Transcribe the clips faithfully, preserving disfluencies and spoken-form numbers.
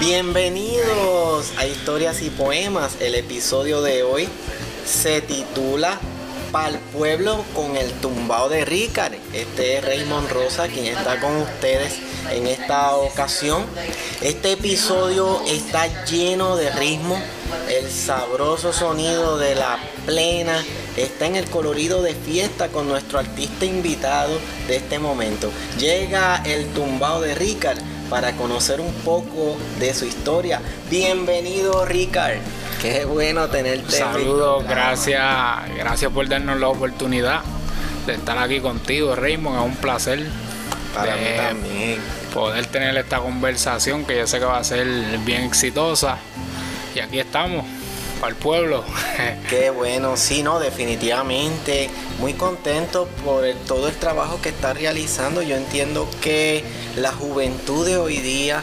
Bienvenidos a Historias y Poemas. El episodio de hoy se titula Pa'l Pueblo con el tumbao de Ricard. Este es Raymond Rosa quien está con ustedes en esta ocasión. Este episodio está lleno de ritmo. El sabroso sonido de la plena está en el colorido de fiesta con nuestro artista invitado de este momento. Llega el tumbao de Ricard para conocer un poco de su historia. Bienvenido, Ricard. Qué bueno tenerte. Saludos, gracias, gracias por darnos la oportunidad de estar aquí contigo, Raymond. Es un placer para mí también poder tener esta conversación que yo sé que va a ser bien exitosa. Y aquí estamos, para el pueblo. Qué bueno, sí, no, definitivamente. Muy contento por el, todo el trabajo que está realizando. Yo entiendo que la juventud de hoy día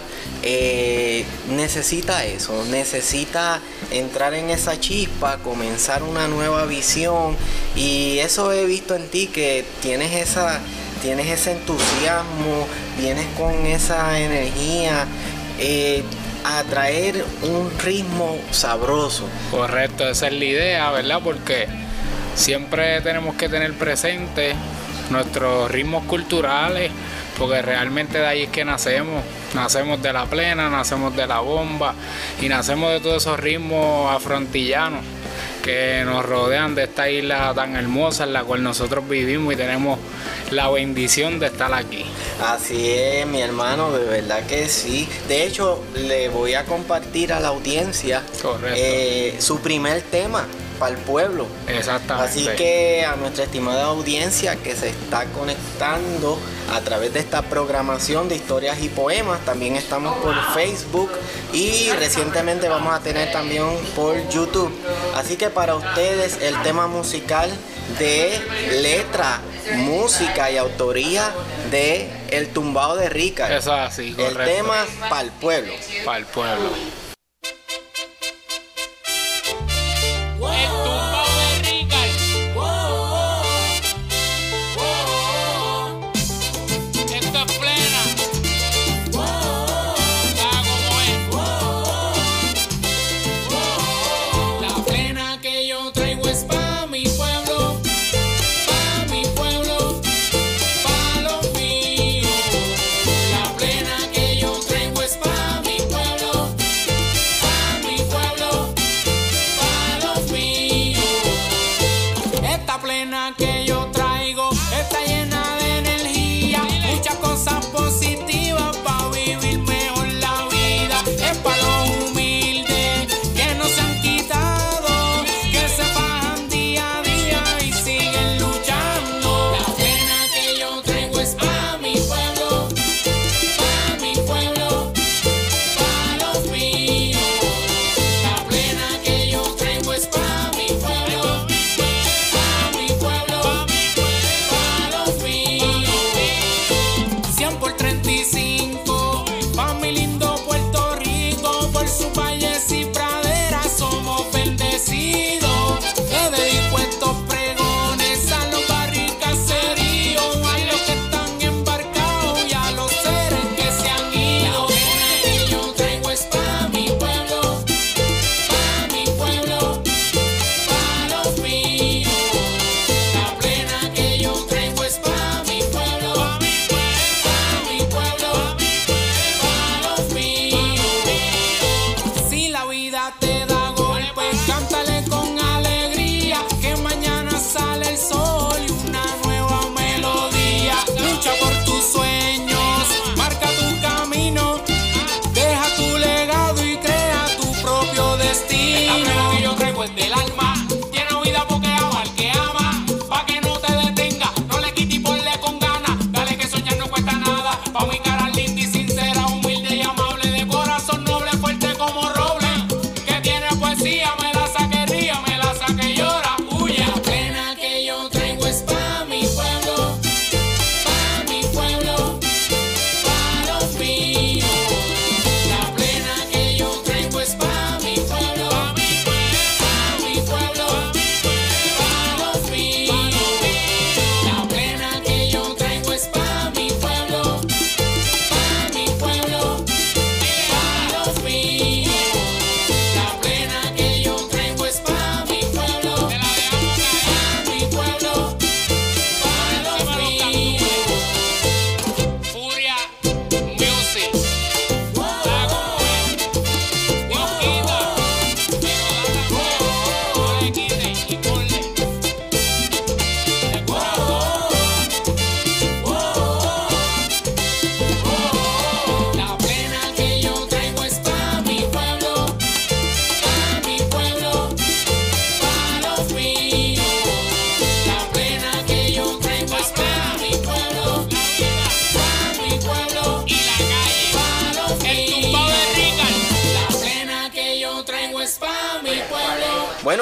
eh, necesita eso, necesita entrar en esa chispa, comenzar una nueva visión. Y eso he visto en ti, que tienes esa, tienes ese entusiasmo, vienes con esa energía. Eh, a traer un ritmo sabroso. Correcto, esa es la idea, ¿verdad? Porque siempre tenemos que tener presente nuestros ritmos culturales, porque realmente de ahí es que nacemos. Nacemos de la plena, nacemos de la bomba y nacemos de todos esos ritmos afrontillanos que nos rodean de esta isla tan hermosa en la cual nosotros vivimos y tenemos la bendición de estar aquí. Así es, mi hermano, de verdad que sí. De hecho, le voy a compartir a la audiencia eh, su primer tema, Pa'l Pueblo. Exactamente. Así que a nuestra estimada audiencia que se está conectando a través de esta programación de Historias y Poemas, también estamos por Facebook y recientemente vamos a tener también por YouTube. Así que para ustedes el tema musical de letra, música y autoría de El Tumbao de Ricard. Eso es así, correcto. El tema Pa'l Pueblo. Pa'l Pueblo.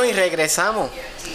y regresamos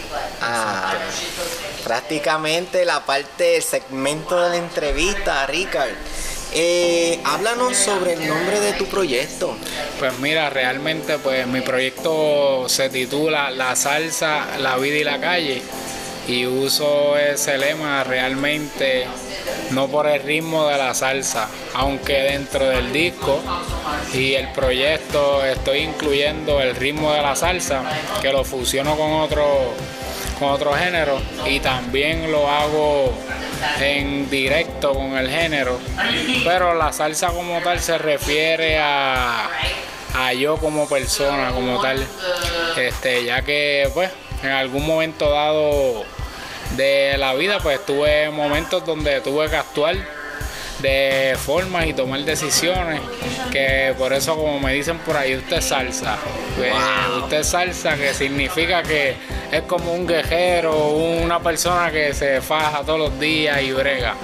a prácticamente la parte del segmento de la entrevista, Richard. Eh, háblanos sobre el nombre de tu proyecto. Pues mira, realmente pues mi proyecto se titula La Salsa, la Vida y la Calle, y uso ese lema realmente no por el ritmo de la salsa, aunque dentro del disco y el proyecto estoy incluyendo el ritmo de la salsa, que lo fusiono con otro, con otro género, y también lo hago en directo con el género, pero la salsa como tal se refiere a, a yo como persona, como tal, este, ya que pues en algún momento dado de la vida pues tuve momentos donde tuve que actuar de formas y tomar decisiones, que por eso, como me dicen por ahí, usted es salsa. Wow. Usted es salsa, que significa que es como un guerrero, una persona que se faja todos los días y brega.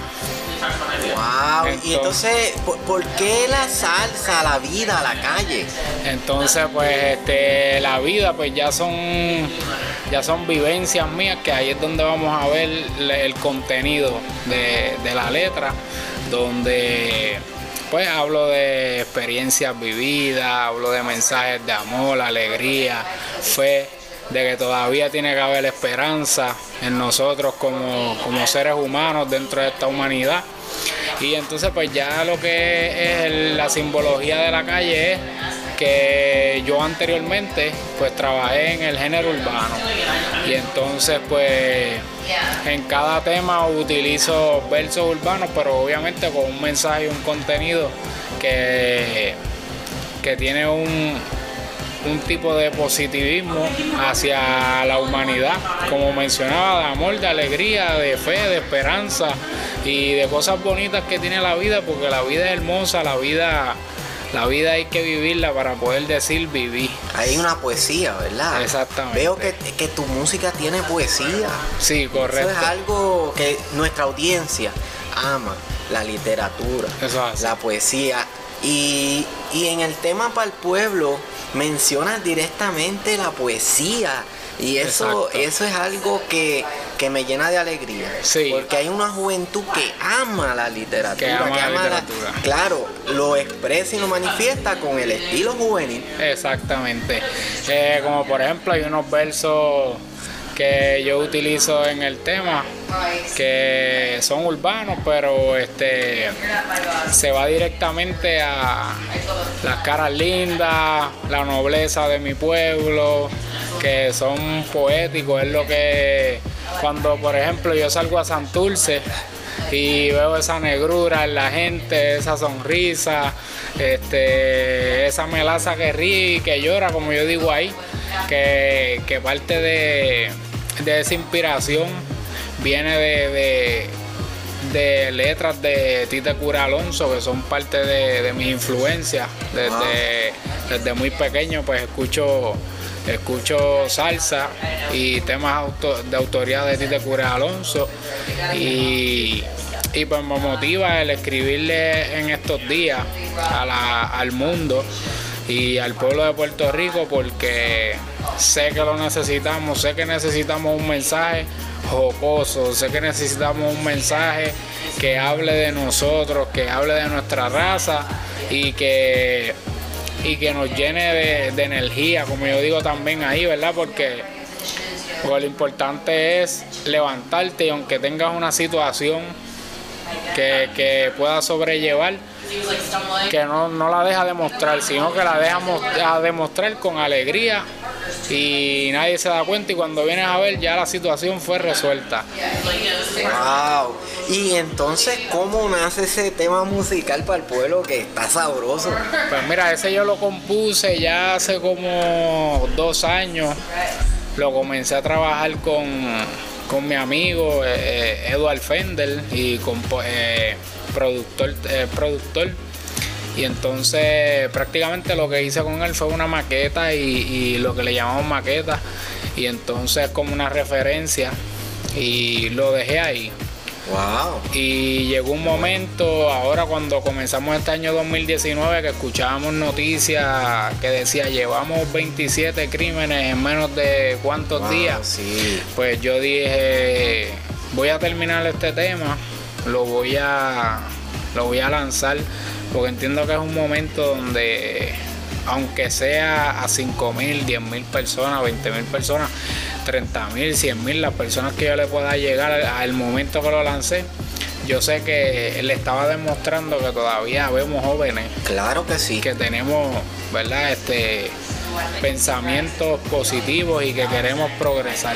Wow, entonces, y entonces, ¿por, ¿por qué la salsa, la vida, la calle? Entonces, pues, este, la vida, pues ya son, ya son vivencias mías, que ahí es donde vamos a ver el contenido de, de la letra, donde pues hablo de experiencias vividas, hablo de mensajes de amor, alegría, fe, de que todavía tiene que haber esperanza en nosotros como, como seres humanos dentro de esta humanidad. Y entonces pues ya lo que es la simbología de la calle es que yo anteriormente pues trabajé en el género urbano, y entonces pues en cada tema utilizo versos urbanos, pero obviamente con un mensaje y un contenido que, que tiene un, un tipo de positivismo hacia la humanidad, como mencionaba, de amor, de alegría, de fe, de esperanza y de cosas bonitas que tiene la vida, porque la vida es hermosa, la vida... La vida hay que vivirla para poder decir viví. Hay una poesía, ¿verdad? Exactamente. Veo que, que tu música tiene poesía. Sí, correcto. Eso es algo que nuestra audiencia ama, la literatura, Eso es así. La poesía. Y, y en el tema para el pueblo mencionas directamente la poesía. Y eso, eso es algo que, que me llena de alegría. Sí. Porque hay una juventud que ama la literatura. Que ama, que la ama literatura. La, claro, lo expresa y lo manifiesta con el estilo juvenil. Exactamente. Eh, como por ejemplo hay unos versos que yo utilizo en el tema que son urbanos, pero este se va directamente a las caras lindas, la nobleza de mi pueblo, que son poéticos. Es lo que cuando por ejemplo yo salgo a Santurce y veo esa negrura en la gente, esa sonrisa, este, esa melaza que ríe y que llora, como yo digo ahí, que, que parte de, de esa inspiración viene de, de, de letras de Tite Cura Alonso, que son parte de, de mis influencias. Desde, wow. desde muy pequeño pues escucho escucho salsa y temas auto, de autoría de Tite Cura Alonso, y, y pues me motiva el escribirle en estos días a la, al mundo y al pueblo de Puerto Rico, porque sé que lo necesitamos, sé que necesitamos un mensaje jocoso, sé que necesitamos un mensaje que hable de nosotros, que hable de nuestra raza y que y que nos llene de, de energía, como yo digo también ahí, ¿verdad? Porque, porque lo importante es levantarte, y aunque tengas una situación que, que puedas sobrellevar, que no, no la deja demostrar, sino que la deja a demostrar con alegría, y nadie se da cuenta, y cuando vienes a ver ya la situación fue resuelta. Wow. Y entonces, ¿cómo nace ese tema musical para el pueblo que está sabroso? Pues mira, ese yo lo compuse ya hace como dos años. Lo comencé a trabajar con, con mi amigo eh, Eduard Fender, y con eh, productor, eh, productor. Y entonces prácticamente lo que hice con él fue una maqueta, y, y lo que le llamamos maqueta, y entonces como una referencia, y lo dejé ahí. Wow. Y llegó un momento, ahora cuando comenzamos este año dos mil diecinueve, que escuchábamos noticias que decía llevamos veintisiete crímenes en menos de cuántos Wow, días. sí. Pues yo dije, voy a terminar este tema, lo voy a, lo voy a lanzar, porque entiendo que es un momento donde, aunque sea a cinco mil, diez mil personas, veinte mil personas, treinta mil, cien mil, las personas que yo le pueda llegar al momento que lo lancé, yo sé que le estaba demostrando que todavía vemos jóvenes. Claro que sí. Que tenemos, ¿verdad? Este, pensamientos positivos y que queremos progresar.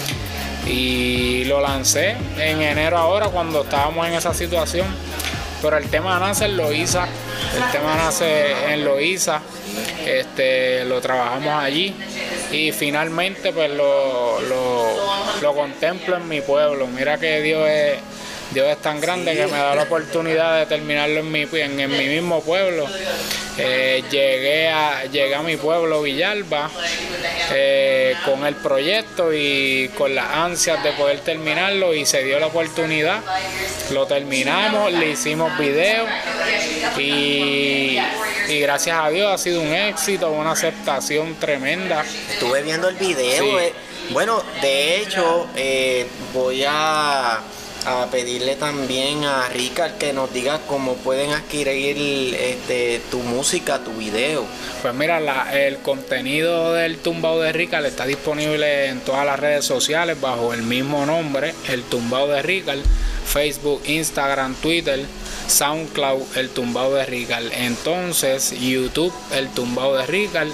Y lo lancé en enero ahora, cuando estábamos en esa situación. Pero el tema nace en Loíza. El tema nace en Loíza. Este, lo trabajamos allí. Y finalmente pues lo, lo, lo contemplo en mi pueblo. Mira que Dios es, Dios es tan grande, sí, que me da la oportunidad de terminarlo en mi, en, en mi mismo pueblo. Eh, llegué, a, llegué a mi pueblo, Villalba, eh, con el proyecto y con las ansias de poder terminarlo, y se dio la oportunidad. Lo terminamos, le hicimos video y, y gracias a Dios ha sido un éxito, una aceptación tremenda. Estuve viendo el video. Sí. Eh, bueno, de hecho, eh, voy a... a pedirle también a Ricard que nos diga cómo pueden adquirir este, tu música, tu video. Pues mira, la, el contenido del Tumbao de Ricard está disponible en todas las redes sociales bajo el mismo nombre, el Tumbao de Ricard, Facebook, Instagram, Twitter, SoundCloud, el Tumbao de Ricard. Entonces, YouTube, el Tumbao de Ricard,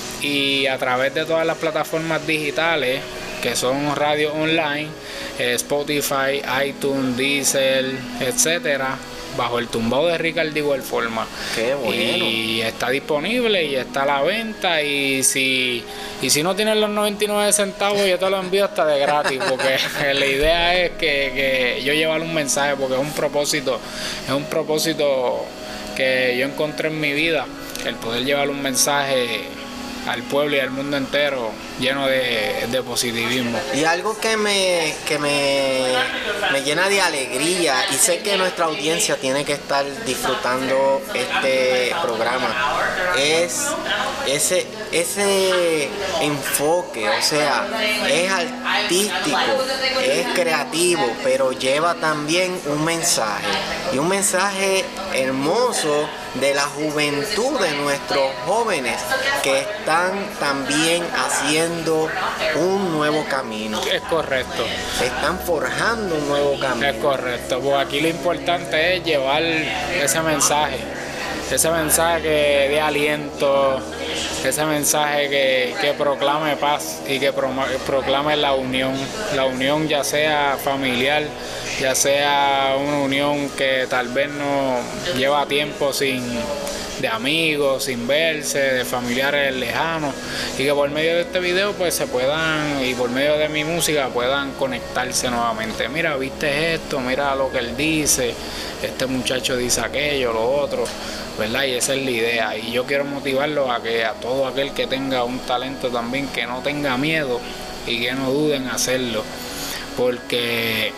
y a través de todas las plataformas digitales que son radio online, eh, Spotify, iTunes, Deezer, etcétera, bajo el Tumbao de Ricard de igual forma. Qué bueno. Y está disponible y está a la venta, y si y si no tienes los noventa y nueve centavos, yo te lo envío hasta de gratis, porque la idea es que, que yo llevar un mensaje, porque es un propósito, es un propósito que yo encontré en mi vida, el poder llevar un mensaje al pueblo y al mundo entero lleno de, de positivismo. Y algo que me que me, me llena de alegría, y sé que nuestra audiencia tiene que estar disfrutando este programa, es ese ese enfoque, o sea, es artístico, es creativo, pero lleva también un mensaje, y un mensaje hermoso de la juventud de nuestros jóvenes que están también haciendo un nuevo camino. Es correcto. Están forjando un nuevo camino. Es correcto, pues aquí lo importante es llevar ese mensaje, ese mensaje de aliento, ese mensaje que, que proclame paz y que pro, proclame la unión, la unión ya sea familiar, ya sea una unión que tal vez no lleva tiempo sin de amigos, sin verse, de familiares lejanos, y que por medio de este video pues se puedan, y por medio de mi música puedan conectarse nuevamente. Mira, viste esto, mira lo que él dice, este muchacho dice aquello, lo otro, ¿verdad? Y esa es la idea, y yo quiero motivarlo a que a todo aquel que tenga un talento también, que no tenga miedo y que no duden en hacerlo, porque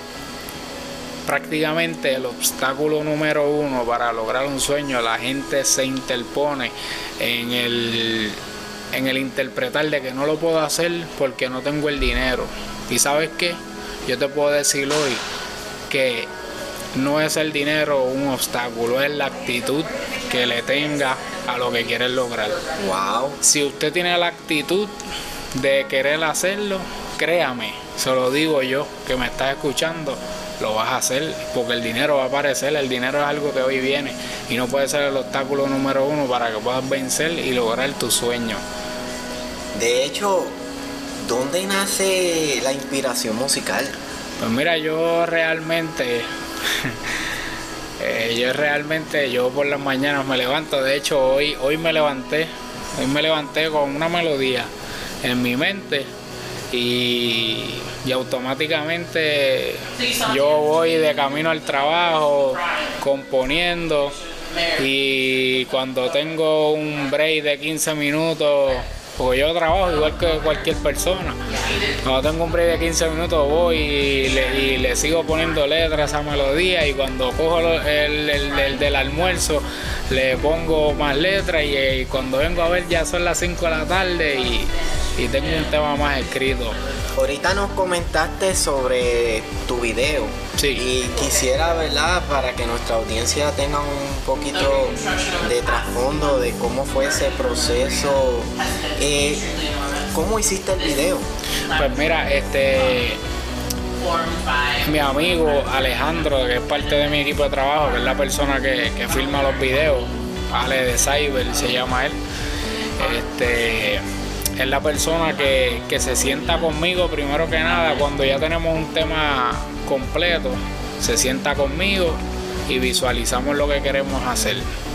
prácticamente el obstáculo número uno para lograr un sueño, la gente se interpone en el, en el interpretar de que no lo puedo hacer porque no tengo el dinero. ¿Y sabes qué? Yo te puedo decir hoy que no es el dinero un obstáculo, es la actitud que le tenga a lo que quieres lograr. Wow. Si usted tiene la actitud de querer hacerlo, créame, se lo digo yo que me estás escuchando, lo vas a hacer, porque el dinero va a aparecer. El dinero es algo que hoy viene y no puede ser el obstáculo número uno para que puedas vencer y lograr tu sueño. De hecho, ¿dónde nace la inspiración musical? Pues mira, yo realmente eh, yo realmente yo por las mañanas me levanto. De hecho, hoy hoy me levanté hoy me levanté con una melodía en mi mente, y, y automáticamente yo voy de camino al trabajo componiendo, y cuando tengo un break de quince minutos porque yo trabajo igual que cualquier persona. Cuando tengo un break de quince minutos voy y le, y le sigo poniendo letras a melodía, y cuando cojo el, el, el, el del almuerzo le pongo más letras, y, y cuando vengo a ver ya son las cinco de la tarde y, y tengo un tema más escrito. Ahorita nos comentaste sobre tu video. Sí. Y quisiera, ¿verdad?, para que nuestra audiencia tenga un poquito de trasfondo de cómo fue ese proceso. Eh, ¿Cómo hiciste el video? Pues mira, este mi amigo Alejandro, que es parte de mi equipo de trabajo, que es la persona que, que filma los videos, Ale de Cyber se llama él, este es la persona que, que se sienta conmigo primero que nada cuando ya tenemos un tema completo, se sienta conmigo y visualizamos lo que queremos hacer.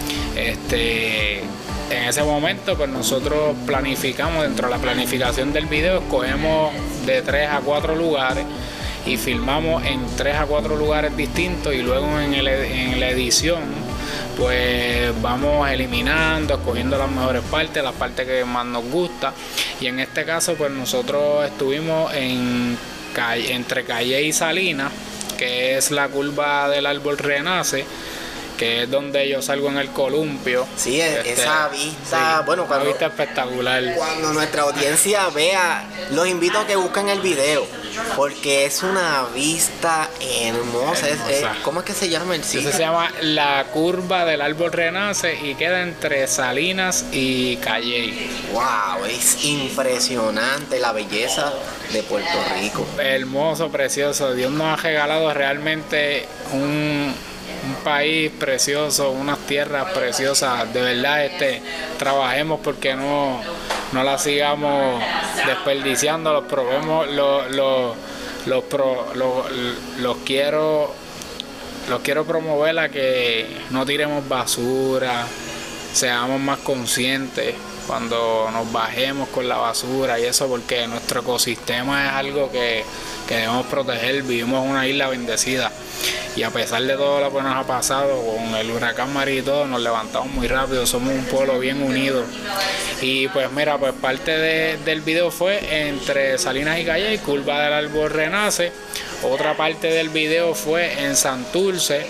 Este, en ese momento pues nosotros planificamos, dentro de la planificación del video escogemos de tres a cuatro lugares y filmamos en tres a cuatro lugares distintos, y luego en, el, en la edición pues vamos eliminando, escogiendo las mejores partes, las partes que más nos gusta. Y en este caso pues nosotros estuvimos en calle, entre Calle y Salinas, que es la curva del árbol Renace, que es donde yo salgo en el columpio. Sí, este, esa vista, sí, bueno, cuando, una vista espectacular. Cuando nuestra audiencia vea, los invito a que busquen el video, porque es una vista hermosa. Es, es, ¿Cómo es que se llama el sitio? Se llama la curva del árbol Renace y queda entre Salinas y Calle. Wow, es impresionante la belleza de Puerto Rico. Hermoso, precioso. Dios nos ha regalado realmente un un país precioso, unas tierras preciosas. De verdad, este trabajemos porque no, no las sigamos desperdiciando. Los probemos, los, los, los, pro, los, los quiero los quiero promover a que no tiremos basura, seamos más conscientes cuando nos bajemos con la basura y eso, porque nuestro ecosistema es algo que, que debemos proteger. Vivimos en una isla bendecida y a pesar de todo lo que nos ha pasado con el huracán María y todo, nos levantamos muy rápido, somos un pueblo bien unido. Y pues mira, pues parte de, del video fue entre Salinas y Calle, curva del árbol Renace. Otra parte del video fue en Santurce,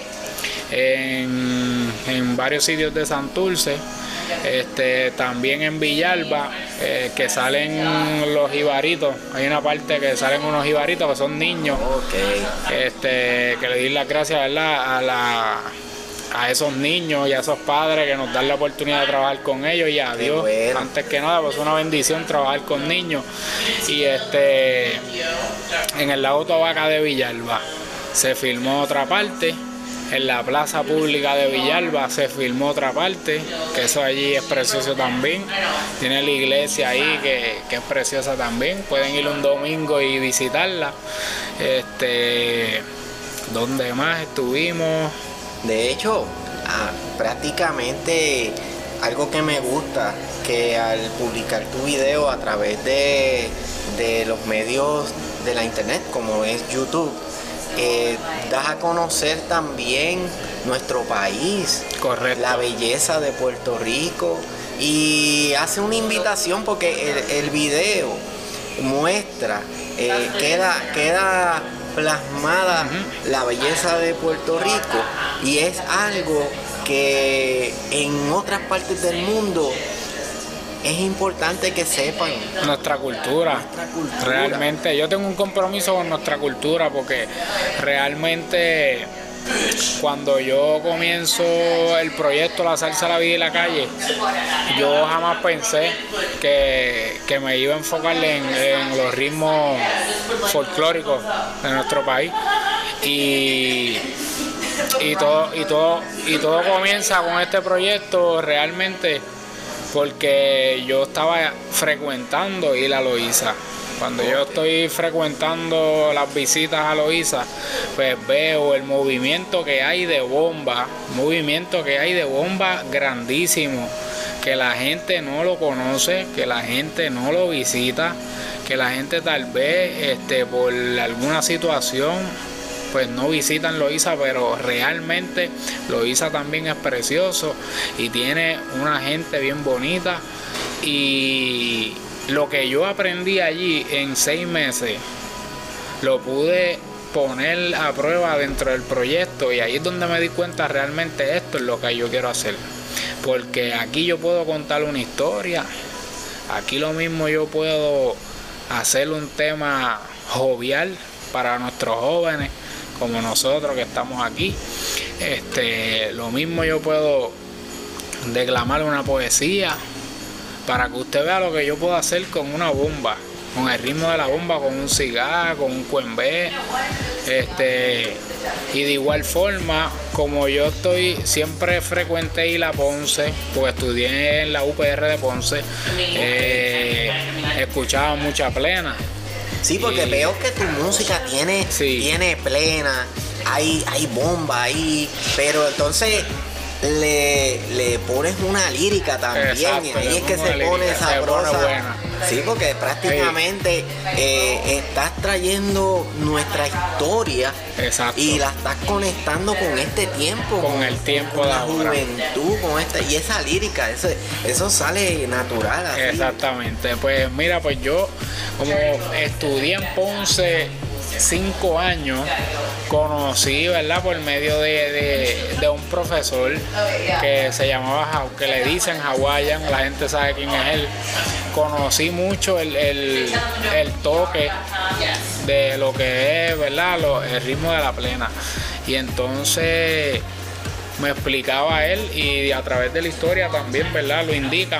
en, en varios sitios de Santurce. Este, también en Villalba, eh, que salen los jibaritos. Hay una parte que salen unos jibaritos que son niños. Okay. Este, que le doy las gracias, ¿verdad?, a, la, a esos niños y a esos padres que nos dan la oportunidad de trabajar con ellos, y a Dios, bueno, antes que nada, pues es una bendición trabajar con niños. Y este, en el lago Tobaca de Villalba se filmó otra parte. En la plaza pública de Villalba se filmó otra parte, que eso allí es precioso también. Tiene la iglesia ahí que, que es preciosa también. Pueden ir un domingo y visitarla. Este, ¿dónde más estuvimos? De hecho, ah, prácticamente algo que me gusta, que al publicar tu video a través de, de los medios de la internet, como es YouTube, Eh, das a conocer también nuestro país. Correcto. La belleza de Puerto Rico, y hace una invitación porque el, el video muestra, eh, queda, queda plasmada uh-huh. la belleza de Puerto Rico, y es algo que en otras partes del mundo es importante que sepan. Nuestra cultura. Nuestra cultura. Realmente yo tengo un compromiso con nuestra cultura, porque realmente cuando yo comienzo el proyecto La Salsa, la Vida y la Calle, yo jamás pensé que, que me iba a enfocar en, en los ritmos folclóricos de nuestro país. Y, y, todo, y, todo, y todo comienza con este proyecto realmente porque yo estaba frecuentando ir a Loíza. Cuando yo estoy frecuentando las visitas a Loíza, pues veo el movimiento que hay de bomba, movimiento que hay de bomba grandísimo, que la gente no lo conoce, que la gente no lo visita, que la gente tal vez este, por alguna situación pues no visitan Loíza, pero realmente Loíza también es precioso y tiene una gente bien bonita. Y lo que yo aprendí allí en seis meses, lo pude poner a prueba dentro del proyecto, y ahí es donde me di cuenta realmente esto es lo que yo quiero hacer. Porque aquí yo puedo contar una historia, aquí lo mismo yo puedo hacer un tema jovial para nuestros jóvenes como nosotros que estamos aquí. Este, lo mismo yo puedo declamar una poesía para que usted vea lo que yo puedo hacer con una bomba, con el ritmo de la bomba, con un cigarro, con un cuembé. Este, y de igual forma, como yo estoy, siempre frecuenté ir a Ponce, porque estudié en la U P R de Ponce, eh, escuchaba mucha plena. Sí, porque y, veo que tu música tiene, sí. tiene plena, hay, hay bomba ahí, pero entonces le, le pones una lírica también. Exacto, y ahí es que se lírica, pone sabrosa. Sí, porque prácticamente sí. eh, estás trayendo nuestra historia. Exacto. Y la estás conectando con este tiempo, con, con el tiempo con de la ahora. juventud, con esta y esa lírica, eso, eso sale natural así. Exactamente. Pues mira, pues yo como estudié en Ponce cinco años, conocí, ¿verdad?, por medio de, de, de un profesor que se llamaba, que le dicen Hawaiian, la gente sabe quién es él. Conocí mucho el, el, el toque de lo que es, ¿verdad?, lo, el ritmo de la plena. Y entonces me explicaba él, y a través de la historia también, ¿verdad?, lo indican,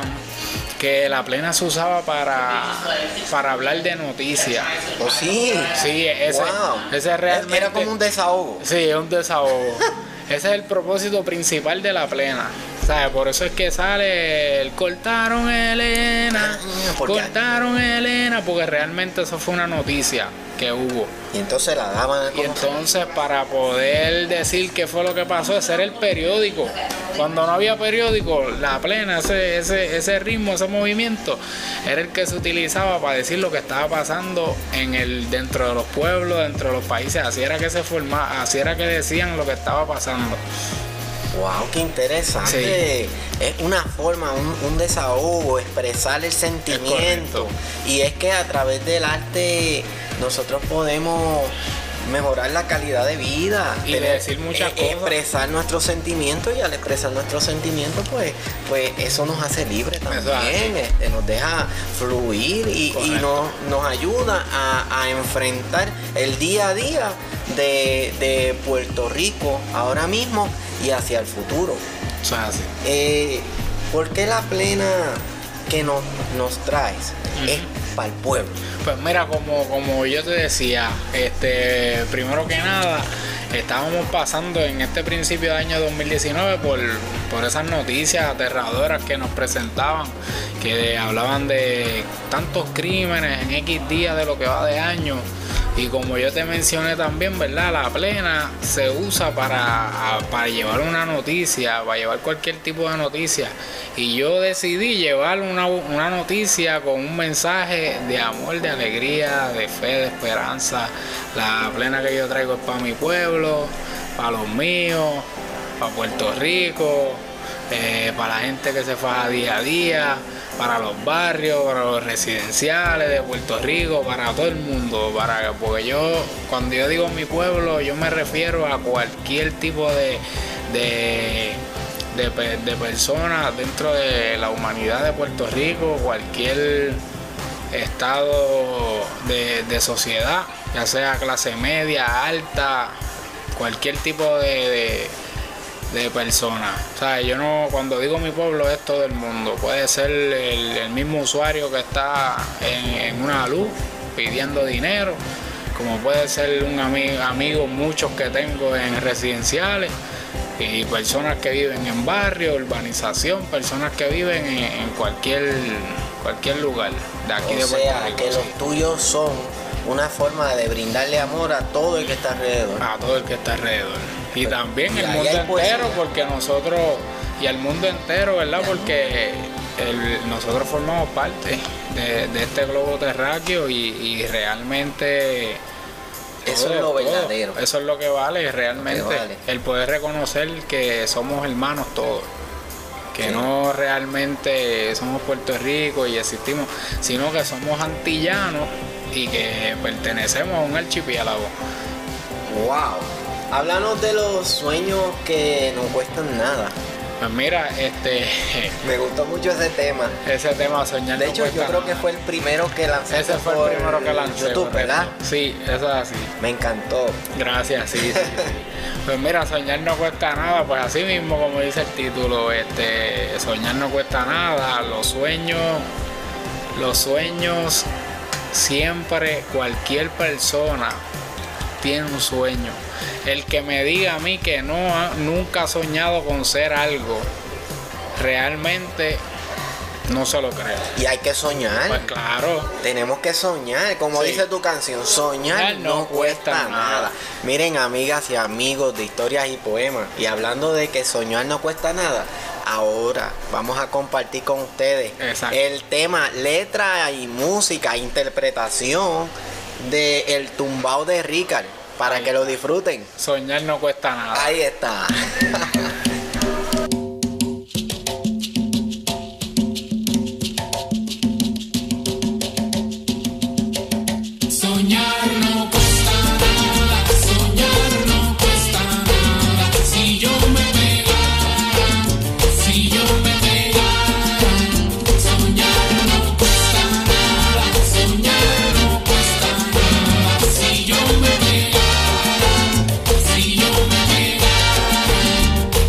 que la plena se usaba para, para hablar de noticias. ¿Oh, sí? Sí, ese, wow. ese realmente... Era como un desahogo. Sí, es un desahogo. Ese es el propósito principal de la plena. ¿Sabes? Por eso es que sale el cortaron Elena, cortaron Elena, porque realmente eso fue una noticia que hubo. Y entonces la daban. Y entonces para poder decir qué fue lo que pasó, ese era el periódico. Cuando no había periódico, la plena, ese, ese, ese ritmo, ese movimiento, era el que se utilizaba para decir lo que estaba pasando en el, dentro de los pueblos, dentro de los países. Así era que se formaba, así era que decían lo que estaba pasando. Wow, qué interesante. Sí. Es una forma, un, un desahogo, expresar el sentimiento. Es y es que a través del arte nosotros podemos mejorar la calidad de vida y tener, decir muchas eh, cosas, expresar nuestros sentimientos, y al expresar nuestros sentimientos pues pues eso nos hace libre también, este, nos deja fluir y, y nos, nos ayuda a, a enfrentar el día a día de, de Puerto Rico ahora mismo y hacia el futuro. O sea, sí. eh, ¿Por qué la plena que nos, nos traes uh-huh. es para el pueblo? Pues mira, como, como yo te decía, este, primero que nada, estábamos pasando en este principio de año dos mil diecinueve por, por esas noticias aterradoras que nos presentaban, que hablaban de tantos crímenes en X días de lo que va de año. Y como yo te mencioné también, ¿verdad?, la plena se usa para, para llevar una noticia, para llevar cualquier tipo de noticia. Y yo decidí llevar una, una noticia con un mensaje de amor, de alegría, de fe, de esperanza. La plena que yo traigo es para mi pueblo, para los míos, para Puerto Rico, eh, para la gente que se faja día a día, para los barrios, para los residenciales de Puerto Rico, para todo el mundo, para porque yo, cuando yo digo mi pueblo, yo me refiero a cualquier tipo de, de, de, de personas dentro de la humanidad de Puerto Rico, cualquier estado de, de sociedad, ya sea clase media, alta, cualquier tipo de, de de personas. O sea, yo no, cuando digo mi pueblo es todo el mundo. Puede ser el, el mismo usuario que está en, en una luz pidiendo dinero, como puede ser un amigo, amigos muchos que tengo en residenciales, y personas que viven en barrio, urbanización, personas que viven en, en cualquier cualquier lugar de aquí o de Puerto sea, Rico. Que sí. Los tuyos son una forma de brindarle amor a todo el que está alrededor. A todo el que está alrededor. Y también y el mundo entero, porque nosotros, y el mundo entero, ¿verdad? Porque el, nosotros formamos parte de, de este globo terráqueo y, y realmente eso todo, es lo verdadero. Todo, eso es lo que vale realmente. Que vale. El poder reconocer que somos hermanos todos. que no realmente somos Puerto Rico y existimos, sino que somos antillanos y que pertenecemos a un archipiélago. Wow. Háblanos de los sueños que no cuestan nada. Pues mira, este... Me gustó mucho ese tema. Ese tema, soñar De no hecho, cuesta yo creo nada. que fue el primero que lancé. Ese fue por el primero que lancé. YouTube, correcto. ¿verdad? Sí, eso es así. Me encantó. Gracias, sí, sí, sí. Pues mira, soñar no cuesta nada, pues así mismo como dice el título, este, soñar no cuesta nada, los sueños, los sueños, siempre cualquier persona tiene un sueño. El que me diga a mí que no ha, nunca ha soñado con ser algo, realmente no se lo creo. Y hay que soñar. Pues claro. Tenemos que soñar, como Sí. dice tu canción, soñar No no, cuesta, cuesta nada. nada. Miren, amigas y amigos de historias y poemas, y hablando de que soñar no cuesta nada, ahora vamos a compartir con ustedes Exacto. el tema letra y música, interpretación de El Tumbao de Ricard, para Ahí que lo disfruten. Soñar no cuesta nada. Ahí está. Soñar no cuesta nada, soñar no cuesta nada. Si yo me pegara, si yo me pegara, soñar no cuesta nada, soñar no cuesta nada. Si yo me pegara, si yo me pegara,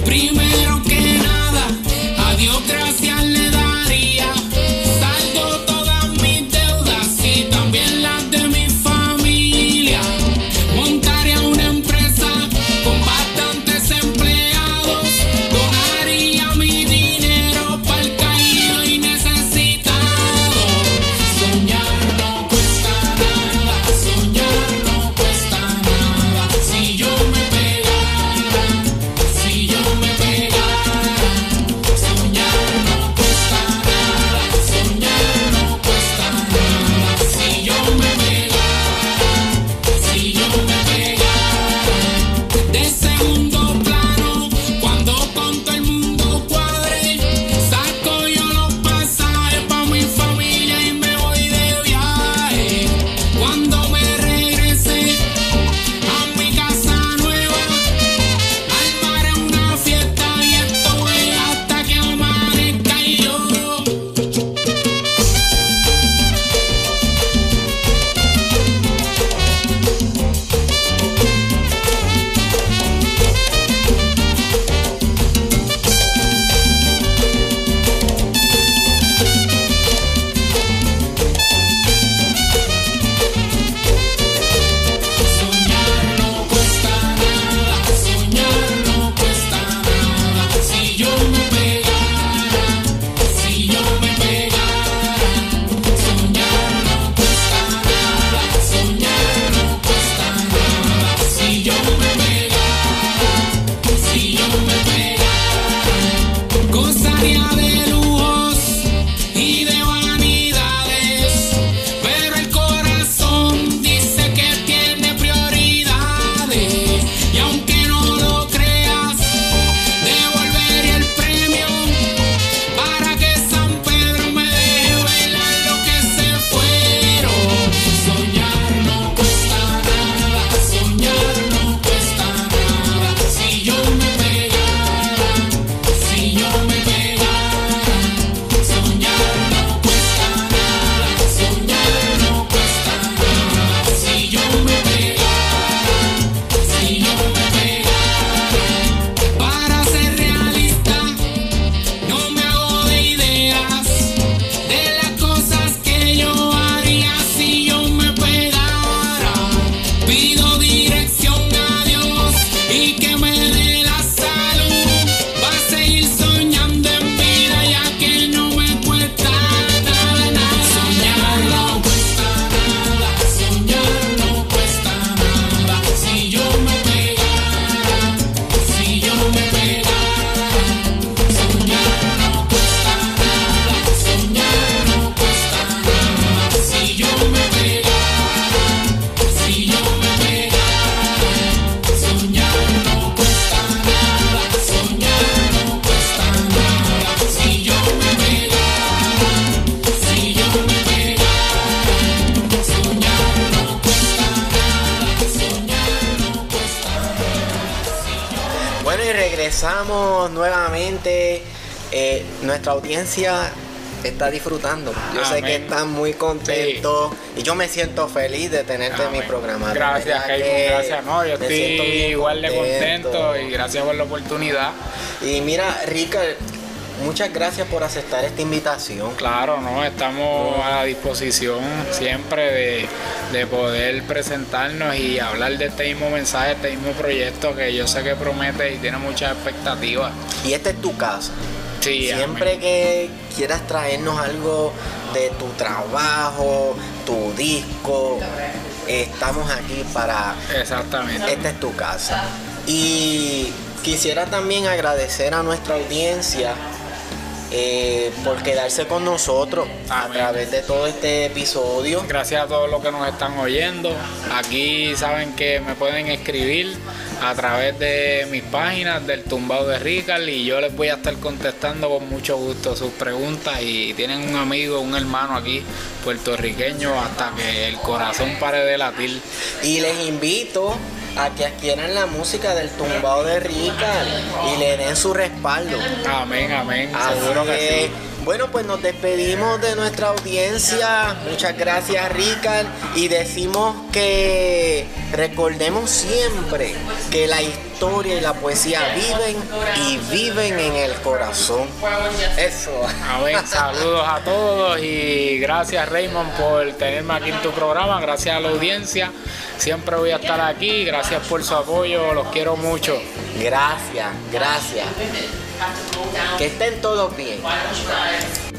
Bueno, y regresamos nuevamente. Eh, nuestra audiencia está disfrutando. Yo sé que Amén. están muy contentos y yo me siento feliz de tenerte en mi Amén. programa. De Gracias, verdad Raymond, que gracias. No, yo me estoy siento bien igual de contento y gracias por la oportunidad. Y mira, Richard, muchas gracias por aceptar esta invitación. Claro, no, estamos a la disposición siempre de, de poder presentarnos y hablar de este mismo mensaje, este mismo proyecto que yo sé que promete y tiene muchas expectativas. Y esta es tu casa. Sí, Siempre amén. que quieras traernos algo de tu trabajo, tu disco, estamos aquí para... Exactamente. Esta es tu casa. Y quisiera también agradecer a nuestra audiencia eh, por quedarse con nosotros a Amén. través de todo este episodio. Gracias a todos los que nos están oyendo. Aquí saben que me pueden escribir a través de mis páginas del Tumbao de Ricard y yo les voy a estar contestando con mucho gusto sus preguntas. Y tienen un amigo, un hermano aquí puertorriqueño hasta que el corazón pare de latir. Y les invito a que adquieran la música del Tumbao de Ricard y le den su respaldo. Amén, amén. Así Seguro que es. sí. Bueno, pues nos despedimos de nuestra audiencia. Muchas gracias, Ricard. Y decimos que recordemos siempre que la historia y la poesía viven y viven en el corazón. Eso. Amén. Saludos a todos y gracias, Raymond, por tenerme aquí en tu programa. Gracias a la audiencia. Siempre voy a estar aquí. Gracias por su apoyo. Los quiero mucho. Gracias, gracias. Que estén todos bien.